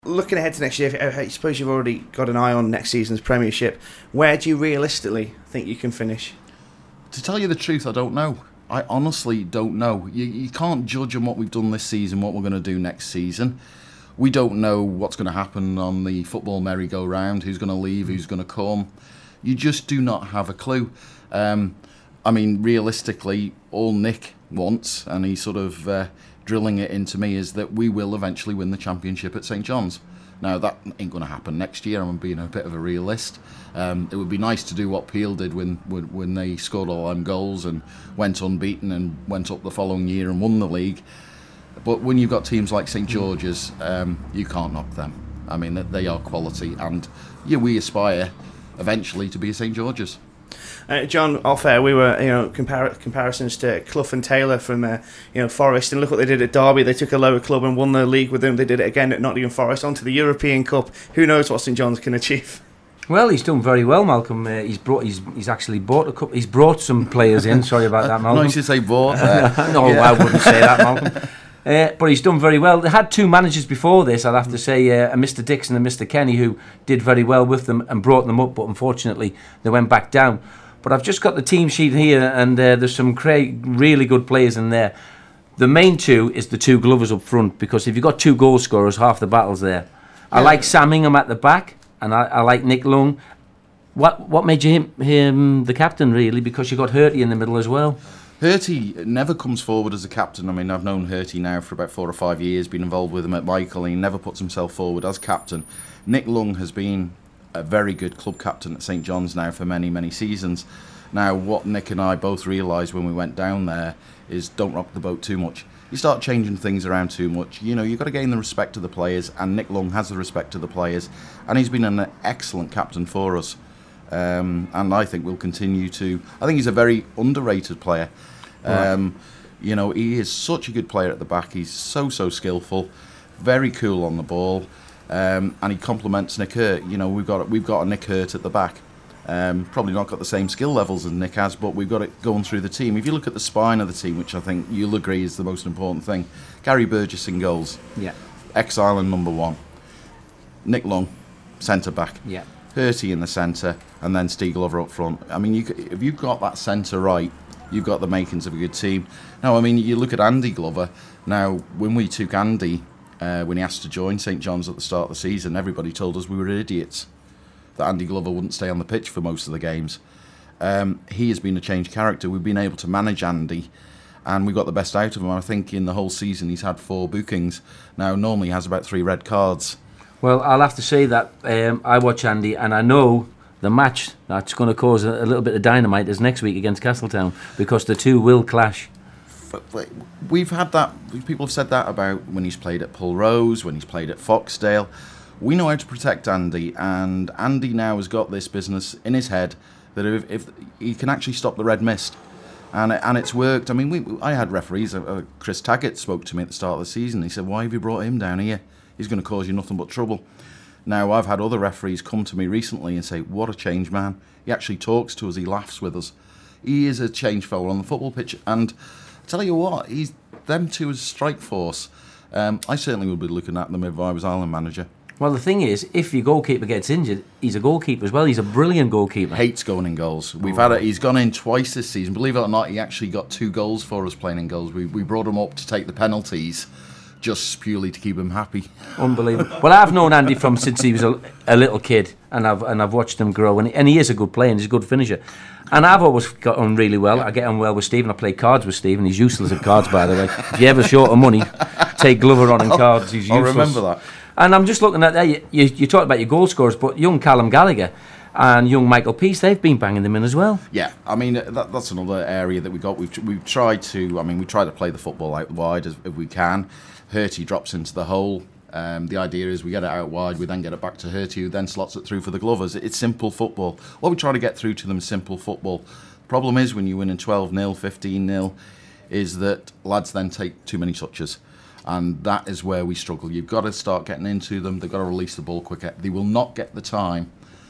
Looking ahead to next year, I suppose you've already got an eye on next season's Premiership. Where do you realistically think you can finish? To tell you the truth, I don't know. I honestly don't know. You can't judge on what we've done this season, what we're going to do next season. We don't know what's going to happen on the football merry-go-round, who's going to leave, who's going to come. You just do not have a clue. Realistically, all Nick wants, and he's sort of drilling it into me, is that we will eventually win the championship at St John's. Now, that ain't going to happen next year. I'm being a bit of a realist. It would be nice to do what Peel did when they scored all them goals and went unbeaten and went up the following year and won the league. But when you've got teams like St George's, you can't knock them. I mean, they are quality, and we aspire eventually to be a St George's. John, off air, we were comparisons to Clough and Taylor from Forest, and look what they did at Derby. They took a lower club and won the league with them. They did it again at Nottingham Forest, onto the European Cup. Who knows what St John's can achieve? Well, he's done very well, Malcolm. He's actually bought a couple. He's brought some players in. Sorry about that, Malcolm. Nice to say bought. No, I wouldn't say that, Malcolm. But he's done very well. They had two managers before this, I'll have to say, a Mr Dixon and Mr Kenny, who did very well with them and brought them up, but unfortunately they went back down. But I've just got the team sheet here, and there's some really good players in there. The main two is the two Glovers up front, because if you've got two goal scorers, half the battle's there. Yeah. I like Sam Ingham at the back, and I like Nick Lung. What made you him the captain, really? Because you got Hurty in the middle as well. Hurty never comes forward as a captain. I mean, I've known Hurty now for about 4 or 5 years, been involved with him at Michael, and he never puts himself forward as captain. Nick Lung has been a very good club captain at St John's now for many, many seasons. Now, what Nick and I both realised when we went down there is don't rock the boat too much. You start changing things around too much. You've got to gain the respect of the players, and Nick Lung has the respect of the players, and he's been an excellent captain for us. And I think we'll continue to. I think he's a very underrated player. Right. He is such a good player at the back. He's so skillful, very cool on the ball, and he complements Nick Hurt. We've got a Nick Hurt at the back. Probably not got the same skill levels as Nick has, but we've got it going through the team. If you look at the spine of the team, which I think you'll agree is the most important thing, Gary Burgess in goals, ex-Ireland number 1, Nick Lung, centre back, Hurty in the centre, and then Steve Glover up front. I mean, if you've got that centre right, you've got the makings of a good team. Now, I mean, you look at Andy Glover. Now, when we took Andy, when he asked to join St John's at the start of the season, everybody told us we were idiots, that Andy Glover wouldn't stay on the pitch for most of the games. He has been a changed character. We've been able to manage Andy, and we got the best out of him. I think in the whole season he's had 4 bookings. Now, normally he has about 3 red cards. Well, I'll have to say that I watch Andy, and I know the match that's going to cause a little bit of dynamite is next week against Castletown, because the two will clash. We've had that. People have said that about when he's played at Pulrose, when he's played at Foxdale. We know how to protect Andy, and Andy now has got this business in his head that if he can actually stop the red mist, and it's worked. I mean, I had referees. Chris Taggart spoke to me at the start of the season. He said, "Why have you brought him down here? He's going to cause you nothing but trouble." Now, I've had other referees come to me recently and say, "What a change man. He actually talks to us, he laughs with us. He is a change fellow on the football pitch." And I tell you what, them two as a strike force. I certainly would be looking at them if I was Ireland manager. Well, the thing is, if your goalkeeper gets injured, he's a goalkeeper as well. He's a brilliant goalkeeper. Hates going in goals. He's gone in twice this season. Believe it or not, he actually got 2 goals for us playing in goals. We brought him up to take the penalties, just purely to keep him happy. Unbelievable. Well, I've known Andy since he was a little kid, and I've watched him grow, and he is a good player and he's a good finisher. And I've always got on really well. I get on well with Stephen. I play cards with Stephen. He's useless at cards, by the way. If you're ever short of money, take Glover on in cards. He's useless. I remember that. And I'm just looking at there. You talked about your goal scorers, but young Callum Gallagher and young Michael Peace, they've been banging them in as well. Yeah, I mean that's another area that we got. We've tried to. I mean, we try to play the football out wide if we can. Hurty drops into the hole. The idea is we get it out wide, we then get it back to Hurty, who then slots it through for the Glovers. It's simple football. What we try to get through to them is simple football. The problem is when you win in 12-0, 15-0, is that lads then take too many touches. And that is where we struggle. You've got to start getting into them. They've got to release the ball quicker. They will not get the time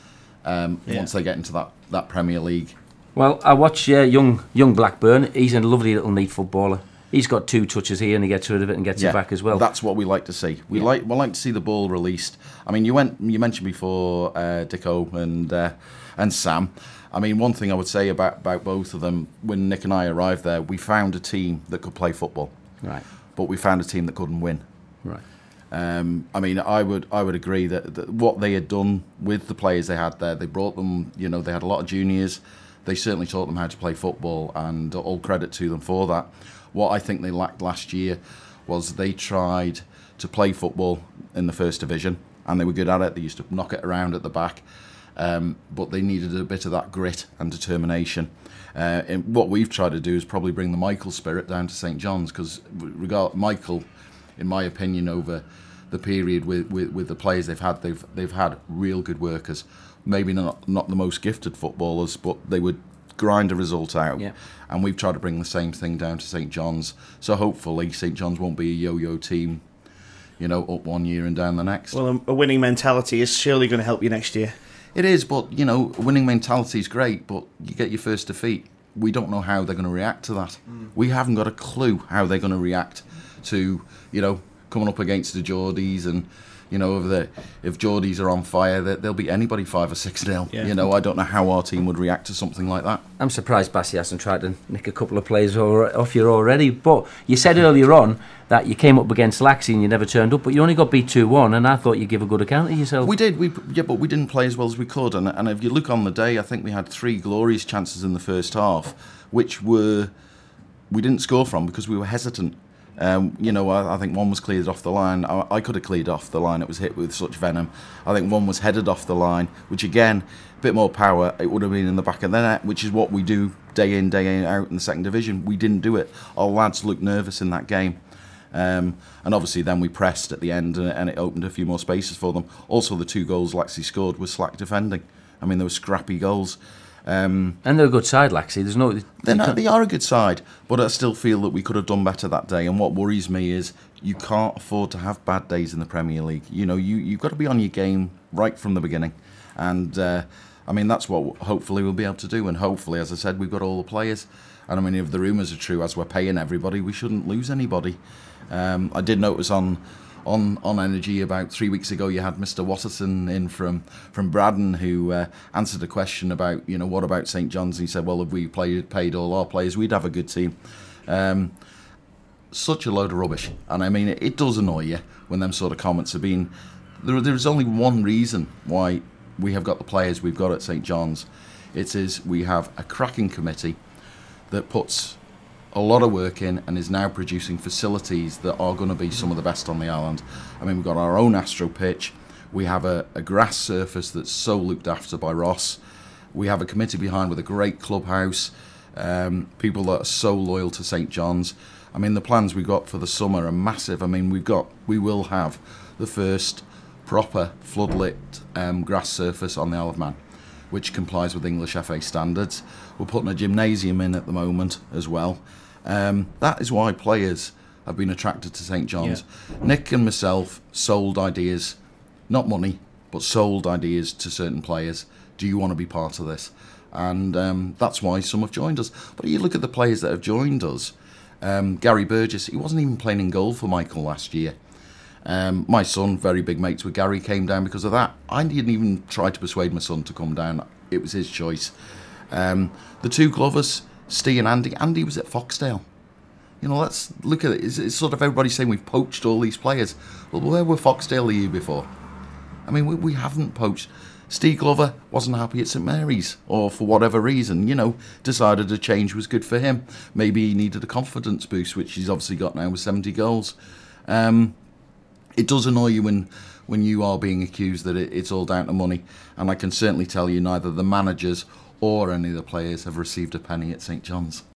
once they get into that Premier League. Well, I watch young Blackburn. He's a lovely little neat footballer. He's got 2 touches here and he gets rid of it and gets it back as well. That's what we like to see. We like to see the ball released. I mean, you mentioned before Dicko and Sam. I mean, one thing I would say about both of them, when Nick and I arrived there, we found a team that could play football. Right. But we found a team that couldn't win. Right. I mean, I would agree that what they had done with the players they had there, they brought them, they had a lot of juniors. They certainly taught them how to play football, and all credit to them for that. What I think they lacked last year was they tried to play football in the first division, and they were good at it. They used to knock it around at the back, but they needed a bit of that grit and determination. And what we've tried to do is probably bring the Michael spirit down to St John's, because Michael, in my opinion, over the period with the players they've had real good workers. Maybe not the most gifted footballers, but they would grind a result out. Yeah. And we've tried to bring the same thing down to St John's. So hopefully St John's won't be a yo-yo team, up one year and down the next. Well, a winning mentality is surely going to help you next year. It is, but, a winning mentality is great, but you get your first defeat. We don't know how they're going to react to that. We haven't got a clue how they're going to react to, coming up against the Geordies and, if Geordies are on fire, they'll beat anybody 5 or 6-0. Yeah. I don't know how our team would react to something like that. I'm surprised Bassey hasn't tried to nick a couple of players off you already. But you said earlier on that you came up against Laxey and you never turned up, but you only got beat 2-1, and I thought you'd give a good account of yourself. We did, but we didn't play as well as we could. And if you look on the day, I think we had 3 glorious chances in the first half, which we didn't score from because we were hesitant. I think one was cleared off the line. I could have cleared off the line. It was hit with such venom. I think one was headed off the line, which again, a bit more power. It would have been in the back of the net, which is what we do day in, day out in the second division. We didn't do it. Our lads looked nervous in that game. And obviously then we pressed at the end and it opened a few more spaces for them. Also, the 2 goals Laxey scored was slack defending. I mean, they were scrappy goals. And they're a good side, Laxey. They are a good side, but I still feel that we could have done better that day. And what worries me is you can't afford to have bad days in the Premier League. You've got to be on your game right from the beginning. And that's what hopefully we'll be able to do. And hopefully, as I said, we've got all the players. And I mean, if the rumours are true, as we're paying everybody, we shouldn't lose anybody. I did notice on Energy about 3 weeks ago, you had Mr. Watterson in from Braddon, who answered a question about, what about St John's? And he said, well, if we paid all our players, we'd have a good team. Such a load of rubbish. And I mean, it does annoy you when them sort of comments have been. There's only one reason why we have got the players we've got at St John's. It is we have a cracking committee that puts a lot of work in and is now producing facilities that are going to be some of the best on the island. I mean, we've got our own Astro pitch. We have a grass surface that's so looked after by Ross. We have a committee behind with a great clubhouse. People that are so loyal to St John's. I mean, the plans we've got for the summer are massive. I mean, we will have the first proper floodlit grass surface on the Isle of Man, which complies with English FA standards. We're putting a gymnasium in at the moment as well. That is why players have been attracted to St John's. Yeah. Nick and myself sold ideas, not money, but sold ideas to certain players. Do you want to be part of this? And that's why some have joined us. But you look at the players that have joined us. Gary Burgess, he wasn't even playing in goal for Michael last year. My son, very big mates with Gary, came down because of that. I didn't even try to persuade my son to come down. It was his choice. The 2 Glovers, Steve and Andy. Andy was at Foxdale. Let's look at it. It's sort of everybody saying we've poached all these players. Well, where were Foxdale the year before? I mean, we haven't poached. Steve Glover wasn't happy at St Mary's, or for whatever reason, decided a change was good for him. Maybe he needed a confidence boost, which he's obviously got now with 70 goals. It does annoy you when you are being accused that it's all down to money. And I can certainly tell you neither the managers or any of the players have received a penny at St John's.